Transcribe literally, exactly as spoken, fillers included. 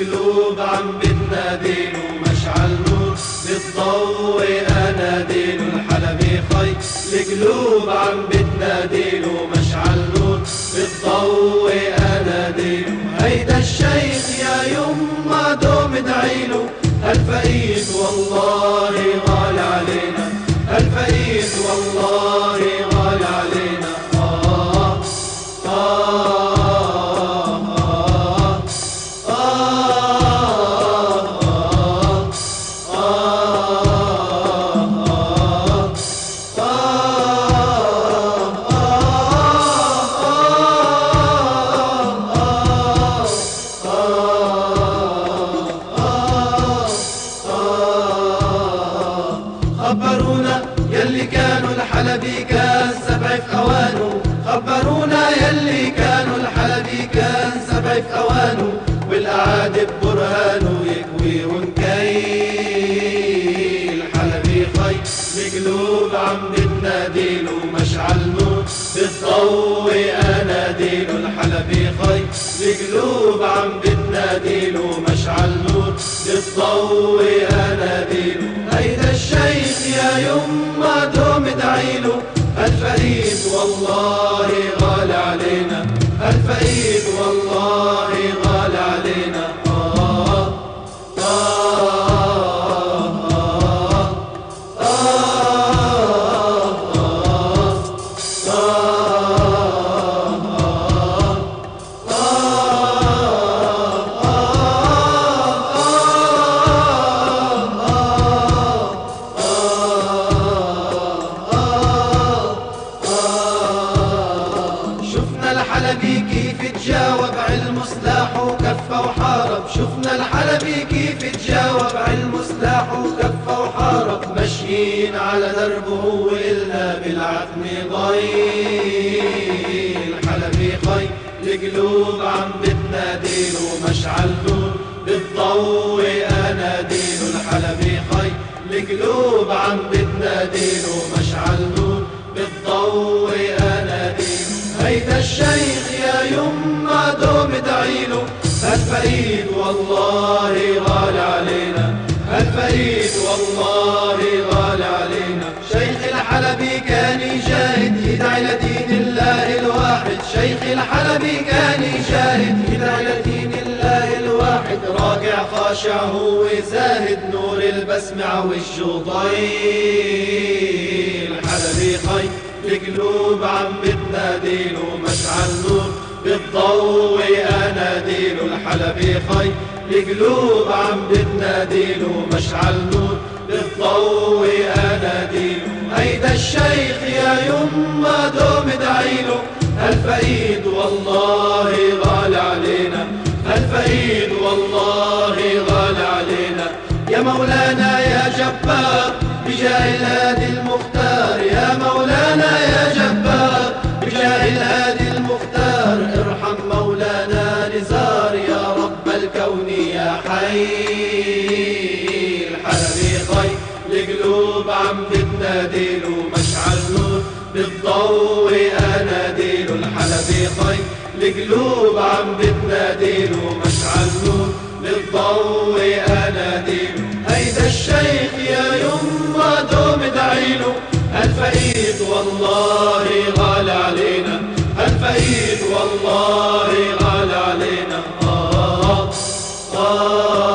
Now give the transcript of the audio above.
بقلوب عم بتناديله مشعل نور بالضوء أناديله الحلبي خي. القلوب عم بتناديله مشعل نور بالضوء أناديله. هيدا الشيخ يا يما دوم ادعيله. هالفقيد والله غالي علينا، هالفقيد والله غالي علينا. آه آه خبرونا يلي كانوا الحلبي كان سبع في أوانه. خبرونا يلي كانوا الحلبي كان سبع في أوانه. والأعادي ببرهانه يكويهم كي. الحلبي خي بقلوب عم بتناديله مشعل نور بالضوء أناديله الحلبي خي. بقلوب عم بتناديله مشعل نور بالضوء أناديله. هيدا الشيخ يا يما دوم ادعيله. هالفقيد والله غالي علينا، هالفقيد والله غالي علينا. آه آه الحلبي كيف تجاوب علم سلاحه وكفى وحارب. شفنا الحلبي كيف تجاوب علم سلاحه وكفى وحارب. ماشيين على دربه وإلنا بالعتم ضي. الحلبي خي القلوب عم بتناديله مشعل نور بالضوء أناديله الحلبي خي. القلوب عم بتناديله مشعل نور بالضوء أناديله. هيدا الشيخ يا يما دوم ادعيله. هالفقيد والله غالي علينا، هالفقيد والله غالي علينا. شيخ الحلبي كان يجاهد يدعي لدين الله الواحد. شيخ الحلبي كان يجاهد يدعي لدين الله الواحد. راكع خاشع هو زاهد نور البسمة وجهه ضي. الحلبي خي القلوب عم بتناديله مشعل نور بالضوء أناديله الحلبي خي. القلوب عم بتناديله مشعل نور بالضوء أناديله. هيدا الشيخ يا يما دوم ادعيله. هالفقيد والله غالي علينا، هالفقيد والله غالي علينا. يا مولانا يا جبار بجاه الهادي المختار. يا مولانا يا جبار بجاه الهادي المختار. ارحم مولانا نزار يا رب الكون يا حي. الحلبي خي القلوب عم بتناديله مشعل نور بالضوء أناديله الحلبي خي. القلوب عم بتناديله مشعل نور بالضوء أناديله. هيدا الشيخ يا يما دوم ادعيله. هالفقيد والله غالي علينا، هالفقيد والله غالي علينا. آه آه